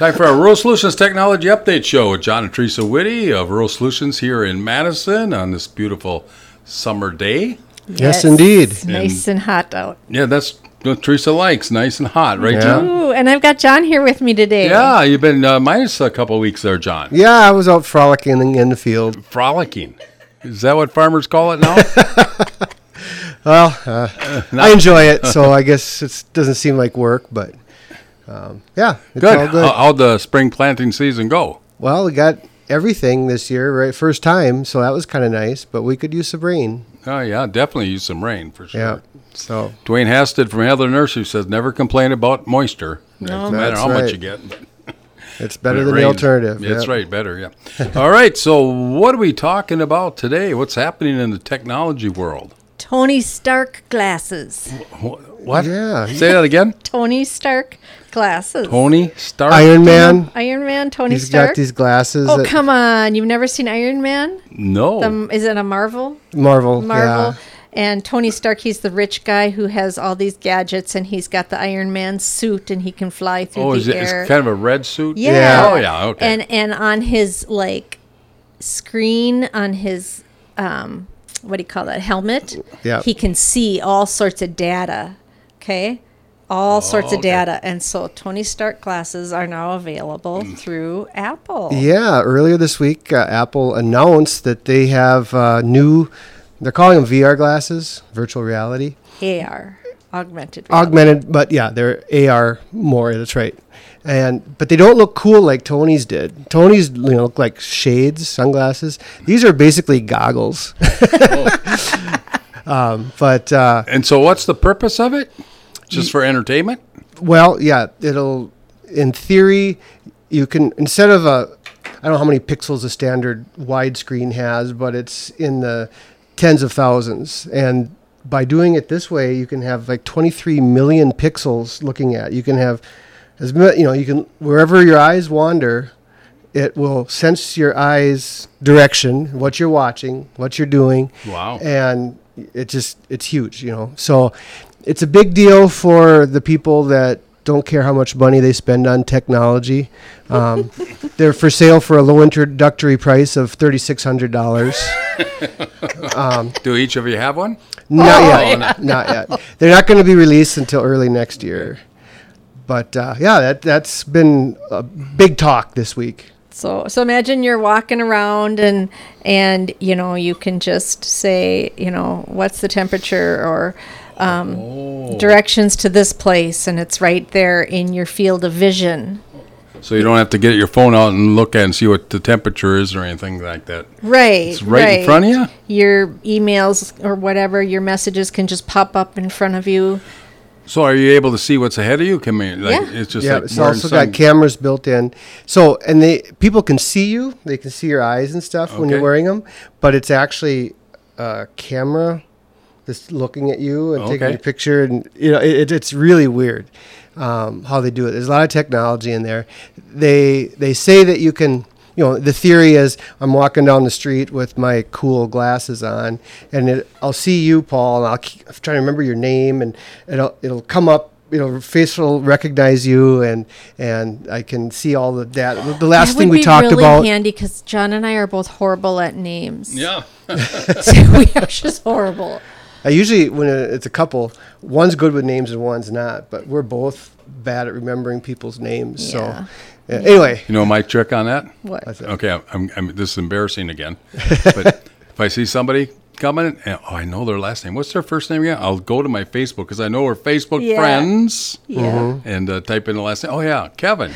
Time for our Rural Solutions Technology Update Show with John and Teresa Whitty of Rural Solutions here in Madison on this beautiful summer day. Yes, indeed. It's nice and hot out. Yeah, that's what Teresa likes, nice and hot, right, John? Ooh, and I've got John here with me today. Yeah, you've been minus a couple of weeks there, John. Yeah, I was out frolicking in the field. Frolicking. Is that what farmers call it now? Well, I enjoy it, so I guess it doesn't seem like work, but yeah, it's all good. How'd the spring planting season go? Well, we got everything this year, right? First time, so that was kind of nice, but we could use some rain. Oh, yeah, definitely use some rain for sure. Yeah, so. Dwayne Hasted from Heather Nursery says never complain about moisture. No. No matter That's how much right. you get. It's better When it than rains. the alternative. That's yep. right, better, yeah. All right, so what are we talking about today? What's happening in the technology world? Tony Stark glasses. What? Yeah. Say that again? Tony Stark glasses. Tony Stark? Iron Man, Iron Man, Tony he's Stark. got these glasses. Oh, that- come on. You've never seen Iron Man? No. Is it a Marvel? Marvel. Marvel. Yeah. And Tony Stark, he's the rich guy who has all these gadgets, and he's got the Iron Man suit, and he can fly through Oh, is the it it's air. kind of a red suit? Yeah. Oh, yeah, okay. And on his like screen on his what do you call that, helmet? Yeah. He can see all sorts of data. Okay? All sorts of okay. data. And so Tony Stark glasses are now available through Apple. Yeah, earlier this week, Apple announced that they have they're calling them VR glasses, virtual reality. AR, augmented reality. Augmented, but yeah, they're AR more, that's right. But they don't look cool like Tony's did. Tony's look like shades, sunglasses. These are basically goggles. But And so what's the purpose of it? Just for entertainment? well, yeah, in theory, you can, instead of I don't know how many pixels a standard widescreen has, but it's in the tens of thousands. And by doing it this way, you can have like 23 million pixels looking at. You can have, you can, wherever your eyes wander, it will sense your eyes' direction, what you're watching, what you're doing. Wow. And it's huge, So it's a big deal for the people that don't care how much money they spend on technology. They're for sale for a low introductory price of $3,600. Do each of you have one? Not yet. Not yet. They're not going to be released until early next year. But that's been a big talk this week. So imagine you're walking around and you can just say, what's the temperature or directions to this place, and it's right there in your field of vision. So you don't have to get your phone out and look at and see what the temperature is or anything like that. Right. It's right in front of you? Your emails or whatever, your messages can just pop up in front of you. So are you able to see what's ahead of you? Yeah. It's just Yeah, like it's wearing also some- got cameras built in. So, and people can see you. They can see your eyes and stuff when you're Okay. wearing them. But it's actually a camera that's looking at you and taking Okay. a picture. And it's really weird how they do it. There's a lot of technology in there. They say that you can. The theory is I'm walking down the street with my cool glasses on, and I'll see you, Paul, and I'm trying to remember your name, and it'll come up. Face will recognize you, and I can see all the data. The last thing we talked That would be about. really handy because John and I are both horrible at names. Yeah. We are just horrible. I usually, when it's a couple, one's good with names and one's not, but we're both bad at remembering people's names. Yeah. So, anyway. You know my trick on that? What? That's it. Okay, this is embarrassing again. But if I see somebody coming, and, I know their last name. What's their first name again? I'll go to my Facebook because I know we're Facebook Yeah. friends. Yeah. And type in the last name. Oh, yeah, Kevin.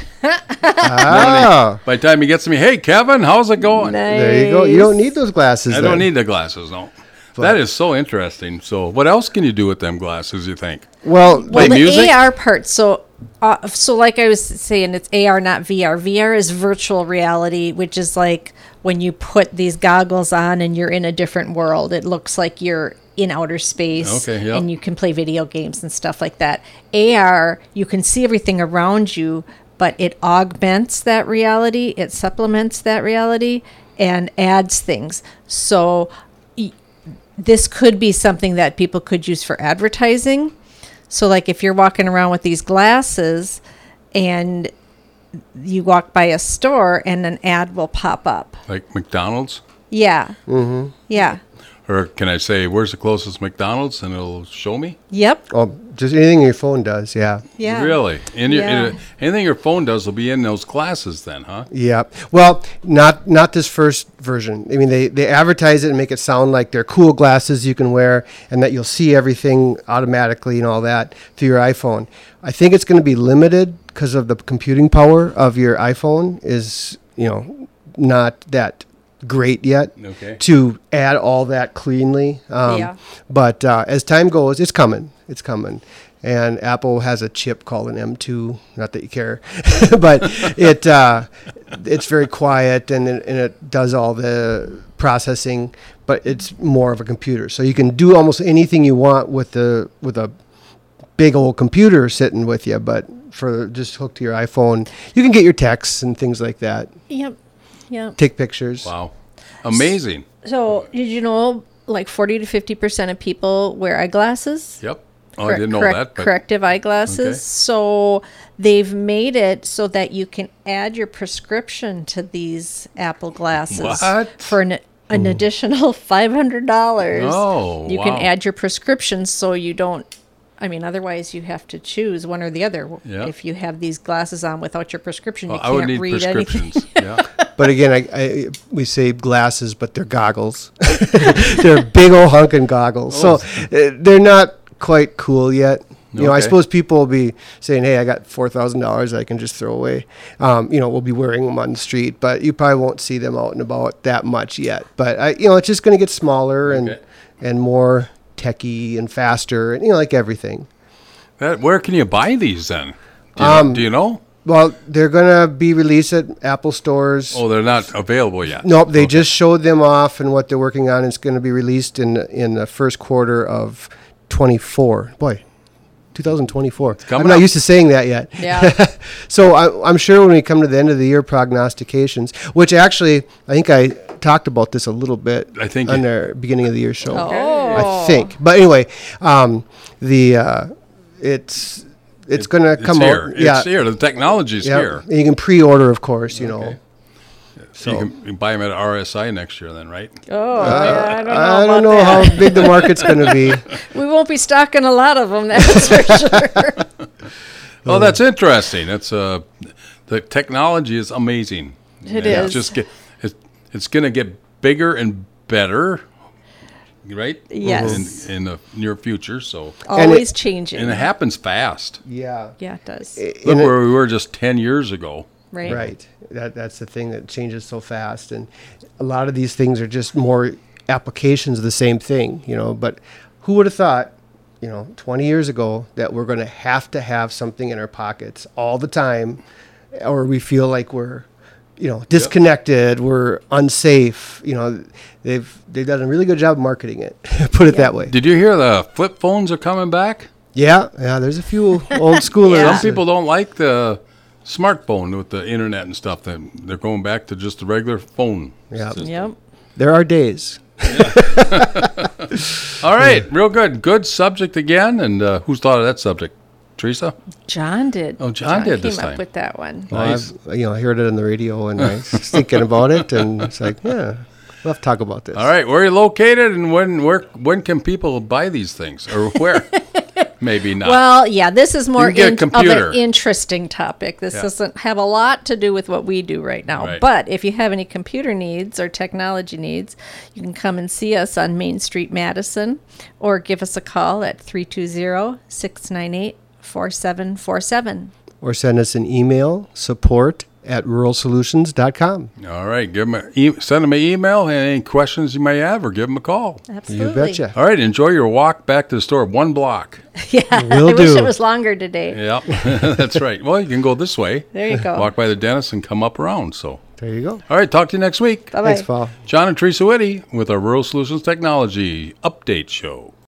Ah, By the time he gets to me, hey, Kevin, how's it going? there you go. You don't need those glasses. I don't need the glasses, no. That is so interesting. So what else can you do with them glasses, you think? Well, Play the music? AR part. So like I was saying, it's AR, not VR. VR is virtual reality, which is like when you put these goggles on and you're in a different world. It looks like you're in outer space. Okay, yep. And you can play video games and stuff like that. AR, you can see everything around you, but it augments that reality. It supplements that reality and adds things. So this could be something that people could use for advertising. So like if you're walking around with these glasses and you walk by a store and an ad will pop up. Like McDonald's? Yeah. Mm-hmm. Yeah. Or can I say, where's the closest McDonald's? And it'll show me? Yep. Oh, just anything your phone does, yeah. Yeah. Really? Yeah. Anything your phone does will be in those glasses then, huh? Yeah. Well, not this first version. I mean, they advertise it and make it sound like they're cool glasses you can wear and that you'll see everything automatically and all that through your iPhone. I think it's going to be limited because of the computing power of your iPhone is, not that great yet to add all that cleanly. But as time goes, it's coming. It's coming. And Apple has a chip called an M2. Not that you care, but it's very quiet and it does all the processing. But it's more of a computer, so you can do almost anything you want with a big old computer sitting with you. But for just hooked to your iPhone, you can get your texts and things like that. Yep. Yep. Take pictures. Wow. Amazing. So did you know like 40 to 50% of people wear eyeglasses? Yep. Oh, I didn't know that. But Corrective eyeglasses. Okay. So they've made it so that you can add your prescription to these Apple glasses What? for an additional $500. Oh, you wow. can add your prescription so you don't. I mean, otherwise you have to choose one or the other. Yeah. If you have these glasses on without your prescription, Well, you I would can't need read anything. prescriptions. Yeah. But again, we say glasses, but they're goggles. They're big old hunking goggles. So they're not quite cool yet. I Okay. suppose people will be saying, hey, I got $4,000 I can just throw away. We'll be wearing them on the street, but you probably won't see them out and about that much yet. But, it's just going to get smaller and more techy and faster and, like everything. Where can you buy these then? Do you know? Well, they're going to be released at Apple stores. Oh, they're not available yet. Nope, they just showed them off, and what they're working on is going to be released in the first quarter of 24. Boy, 2024. coming I'm not up. used to saying that yet. Yeah. So I'm sure when we come to the end of the year prognostications, which actually I think I talked about this a little bit I think on you- our beginning of the year show. Oh. I think. But anyway, it's going to come here. out. Yeah. It's here. The technology's Yeah. here. And you can pre-order, of course, Okay. So You can buy them at RSI next year then, right? Oh, yeah, I don't know how big the market's going to be. We won't be stocking a lot of them, that's for sure. Oh, that's interesting. That's the technology is amazing. It And is. It's going to get bigger and better, right? Yes. In the near future. So Always changing. and it happens fast. Yeah. Yeah, it does. Look where we were just 10 years ago. Right. Right. That's the thing that changes so fast. And a lot of these things are just more applications of the same thing, But who would have thought, 20 years ago that we're going to have something in our pockets all the time, or we feel like we're, disconnected, we're unsafe. They've done a really good job marketing it, put it that way. Did you hear the flip phones are coming back? Yeah. There's a few old schoolers. Yeah. Some people don't like the smartphone with the internet and stuff. They're going back to just the regular phone. Yeah. system. Yep. There are days. All right, real good. Good subject again. And who's thought of that subject? Teresa? John did. Oh, John did came this up time. with that one. Nice. Well, I heard it on the radio and I was thinking about it, and it's like, yeah, we'll have to talk about this. All right, where are you located, and when can people buy these things, or where? Maybe not. Well, yeah, this is more You can get a of computer. an interesting topic. This Yeah. doesn't have a lot to do with what we do right now. Right. But if you have any computer needs or technology needs, you can come and see us on Main Street, Madison, or give us a call at 320-698-4747. Or send us an email, support@ruralsolutions.com. All right, send them an email, and any questions you may have, or give them a call. Absolutely. You betcha. All right, enjoy your walk back to the store. 1 block. Yeah, Will I wish do. it was longer today. Yep, that's right. Well, you can go this way. There you go. Walk by the dentist and come up around. So, There you go. all right, talk to you next week. Bye-bye. Thanks, Paul. John and Teresa Whitty with our Rural Solutions Technology Update Show.